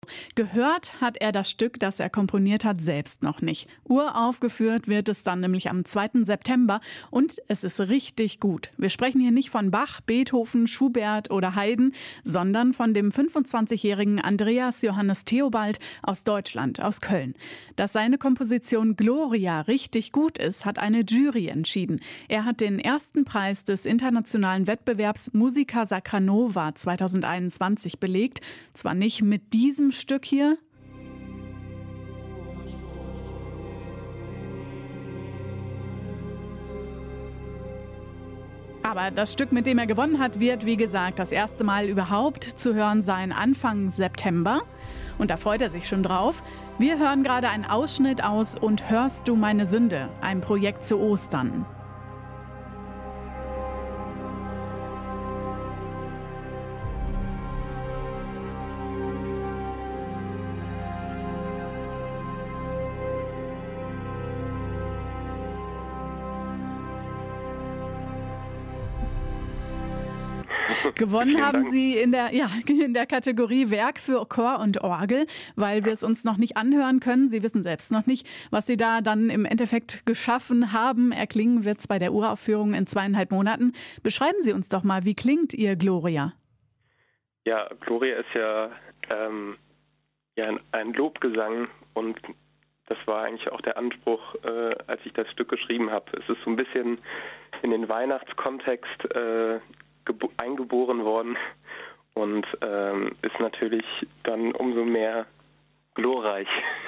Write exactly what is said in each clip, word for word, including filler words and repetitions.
Gehört hat er das Stück, das er komponiert hat, selbst noch nicht. Uraufgeführt wird es dann nämlich am zweiten September und es ist richtig gut. Wir sprechen hier nicht von Bach, Beethoven, Schubert oder Haydn, sondern von dem fünfundzwanzigjährigen Andreas Johannes Theobald aus Deutschland, aus Köln. Dass seine Komposition Gloria richtig gut ist, hat eine Jury entschieden. Er hat den ersten Preis des internationalen Wettbewerbs Musica Sacra Nova zweitausendeinundzwanzig belegt. Zwar nicht mit diesem Stück hier. Aber das Stück, mit dem er gewonnen hat, wird, wie gesagt, das erste Mal überhaupt zu hören sein Anfang September. Und da freut er sich schon drauf. Wir hören gerade einen Ausschnitt aus Und hörst du meine Sünde, ein Projekt zu Ostern. Gewonnen Vielen haben Dank. Sie in der, ja, in der Kategorie Werk für Chor und Orgel, weil wir es uns noch nicht anhören können. Sie wissen selbst noch nicht, was Sie da dann im Endeffekt geschaffen haben. Erklingen wird es bei der Uraufführung in zweieinhalb Monaten. Beschreiben Sie uns doch mal, wie klingt Ihr Gloria? Ja, Gloria ist ja, ähm, ja ein, ein Lobgesang und das war eigentlich auch der Anspruch, äh, als ich das Stück geschrieben habe. Es ist so ein bisschen in den Weihnachtskontext äh, gebo- eingeboren worden und ähm, ist natürlich dann umso mehr glorreich.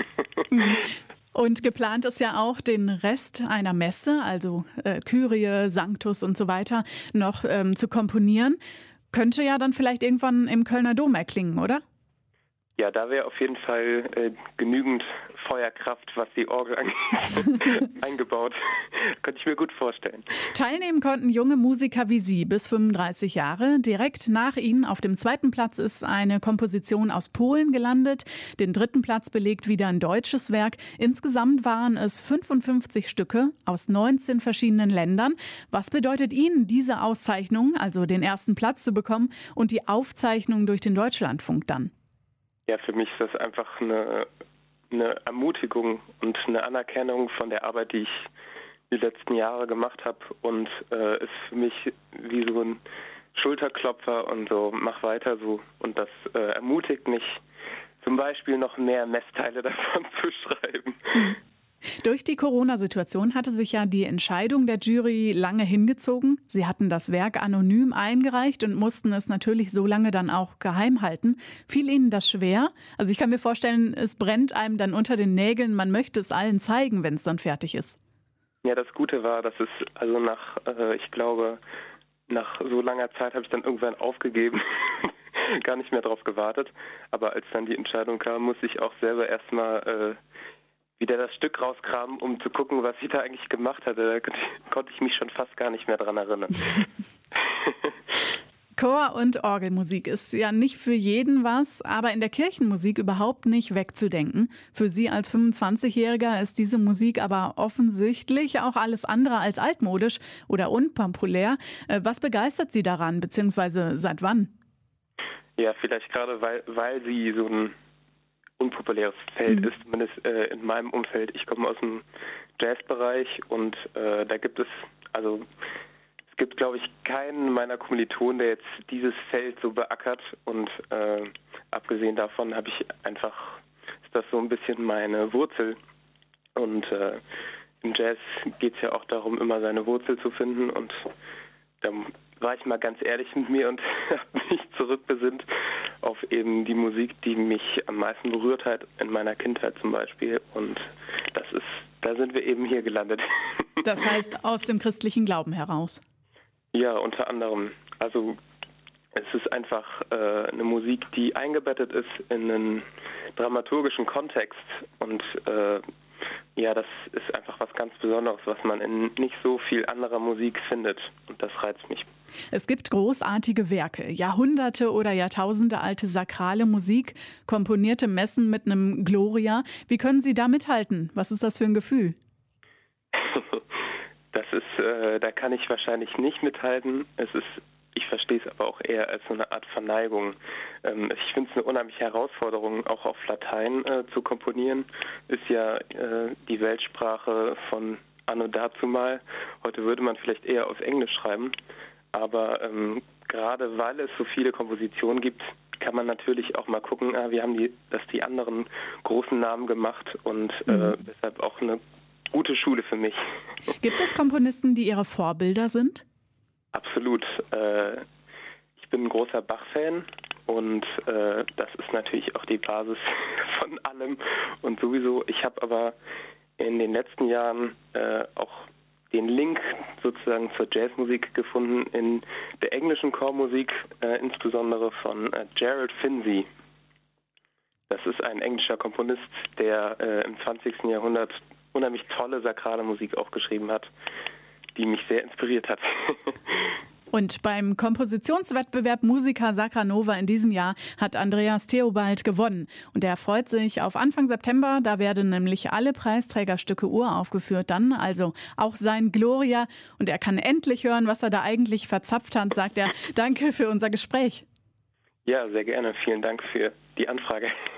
Und geplant ist ja auch, den Rest einer Messe, also äh, Kyrie, Sanctus und so weiter, noch ähm, zu komponieren. Könnte ja dann vielleicht irgendwann im Kölner Dom erklingen, oder? Ja, da wäre auf jeden Fall äh, genügend Feuerkraft, was die Orgel angeht, eingebaut. Könnte ich mir gut vorstellen. Teilnehmen konnten junge Musiker wie Sie bis fünfunddreißig Jahre. Direkt nach Ihnen auf dem zweiten Platz ist eine Komposition aus Polen gelandet. Den dritten Platz belegt wieder ein deutsches Werk. Insgesamt waren es fünfundfünfzig Stücke aus neunzehn verschiedenen Ländern. Was bedeutet Ihnen diese Auszeichnung, also den ersten Platz zu bekommen und die Aufzeichnung durch den Deutschlandfunk dann? Ja, für mich ist das einfach eine, eine Ermutigung und eine Anerkennung von der Arbeit, die ich die letzten Jahre gemacht habe und äh, ist für mich wie so ein Schulterklopfer und so, mach weiter so. Und das äh, ermutigt mich, zum Beispiel noch mehr Messteile davon zu schreiben. Durch die Corona-Situation hatte sich ja die Entscheidung der Jury lange hingezogen. Sie hatten das Werk anonym eingereicht und mussten es natürlich so lange dann auch geheim halten. Fiel Ihnen das schwer? Also ich kann mir vorstellen, es brennt einem dann unter den Nägeln. Man möchte es allen zeigen, wenn es dann fertig ist. Ja, das Gute war, dass es also nach, äh, ich glaube, nach so langer Zeit habe ich dann irgendwann aufgegeben, gar nicht mehr drauf gewartet. Aber als dann die Entscheidung kam, musste ich auch selber erstmal äh, wieder das Stück rauskramen, um zu gucken, was ich da eigentlich gemacht hatte. Da konnte ich, konnte ich mich schon fast gar nicht mehr dran erinnern. Chor- und Orgelmusik ist ja nicht für jeden was, aber in der Kirchenmusik überhaupt nicht wegzudenken. Für Sie als fünfundzwanzigjähriger ist diese Musik aber offensichtlich auch alles andere als altmodisch oder unpopulär. Äh, Was begeistert Sie daran, beziehungsweise seit wann? Ja, vielleicht gerade, weil, weil sie so ein unpopuläres Feld Mhm. ist, zumindest äh, in meinem Umfeld. Ich komme aus dem Jazzbereich und äh, da gibt es, also es gibt, glaube ich, keinen meiner Kommilitonen, der jetzt dieses Feld so beackert und äh, abgesehen davon habe ich einfach, ist das so ein bisschen meine Wurzel und äh, im Jazz geht es ja auch darum, immer seine Wurzel zu finden und da war ich mal ganz ehrlich mit mir und habe mich zurückbesinnt auf eben die Musik, die mich am meisten berührt hat in meiner Kindheit zum Beispiel. Und das ist, da sind wir eben hier gelandet. Das heißt aus dem christlichen Glauben heraus. Ja, unter anderem. Also es ist einfach äh, eine Musik, die eingebettet ist in einen dramaturgischen Kontext und äh, ja, das ist einfach was ganz Besonderes, was man in nicht so viel anderer Musik findet und das reizt mich. Es gibt großartige Werke, Jahrhunderte oder Jahrtausende alte sakrale Musik, komponierte Messen mit einem Gloria. Wie können Sie da mithalten? Was ist das für ein Gefühl? Das ist, äh, da kann ich wahrscheinlich nicht mithalten. Es ist Ich verstehe es aber auch eher als so eine Art Verneigung. Ähm, ich finde es eine unheimliche Herausforderung, auch auf Latein äh, zu komponieren. Ist ja äh, die Weltsprache von anno dazumal. Heute würde man vielleicht eher auf Englisch schreiben. Aber ähm, gerade weil es so viele Kompositionen gibt, kann man natürlich auch mal gucken, ah, wie haben die, das die anderen großen Namen gemacht und äh, Mhm. deshalb auch eine gute Schule für mich. Gibt es Komponisten, die Ihre Vorbilder sind? Absolut. Äh, ich bin ein großer Bach-Fan und äh, das ist natürlich auch die Basis von allem und sowieso. Ich habe aber in den letzten Jahren äh, auch den Link sozusagen zur Jazzmusik gefunden in der englischen Chormusik, äh, insbesondere von äh, Gerald Finzi. Das ist ein englischer Komponist, der äh, im zwanzigsten Jahrhundert unheimlich tolle sakrale Musik auch geschrieben hat, die mich sehr inspiriert hat. Und beim Kompositionswettbewerb Musica Sacra Nova in diesem Jahr hat Andreas Theobald gewonnen. Und er freut sich auf Anfang September. Da werden nämlich alle Preisträgerstücke uraufgeführt dann, also auch sein Gloria. Und er kann endlich hören, was er da eigentlich verzapft hat, sagt er. Danke für unser Gespräch. Ja, sehr gerne. Vielen Dank für die Anfrage.